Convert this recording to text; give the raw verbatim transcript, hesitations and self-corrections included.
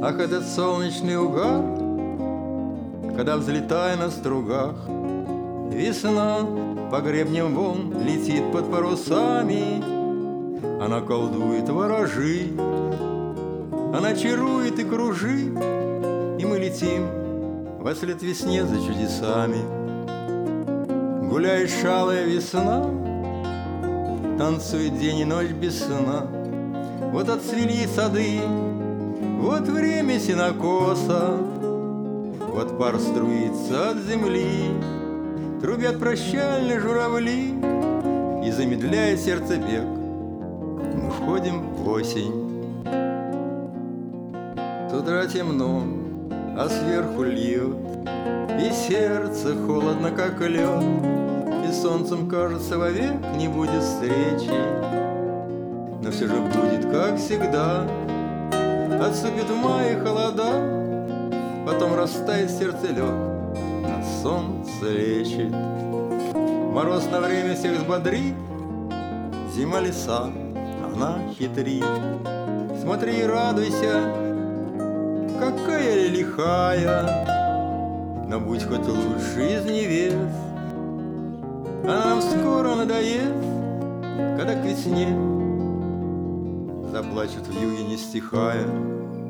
Ах, этот солнечный угар, когда, взлетая на стругах, весна по гребням волн летит под парусами. Она колдует, ворожит, она чарует и кружит, и мы летим вослед весне за чудесами. Гуляет шалая весна, танцует день и ночь без сна. Вот отцвели сады, вот время сенокоса, вот пар струится от земли, трубят прощальные журавли, и замедляет сердце бег, мы входим в осень. С утра темно, а сверху льет, и сердце холодно, как лед, и солнцем, кажется, вовек не будет встречи. Но все же будет, как всегда. Отступит в мае холода, потом растает сердце лед, на солнце лечит. Мороз на время всех взбодрит, зима леса, она хитрит. Смотри и радуйся, какая лихая, но будь хоть лучше из невест. А нам скоро надоест, когда к весне заплачут вьюги, не стихая.